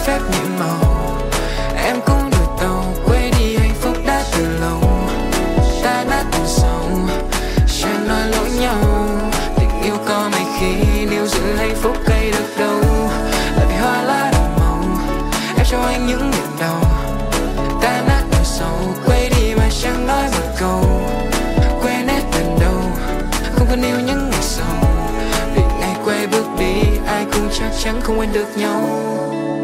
phép nhiệm màu. Em cũng được đâu, quên đi hạnh phúc đã từ lâu. Ta đã từng sâu, chẳng nói lỗi nhau. Tình yêu có mấy khi níu giữ hạnh phúc cây được đâu. Là vì hoa lá đồng màu, em cho anh những niềm đau. Ta nát nỗi sầu, quay đi mà chẳng nói một câu. Quên hết từ đầu, không cần yêu những ngày sau. Vì ngày quay bước đi, ai cũng chắc chắn không quên được nhau.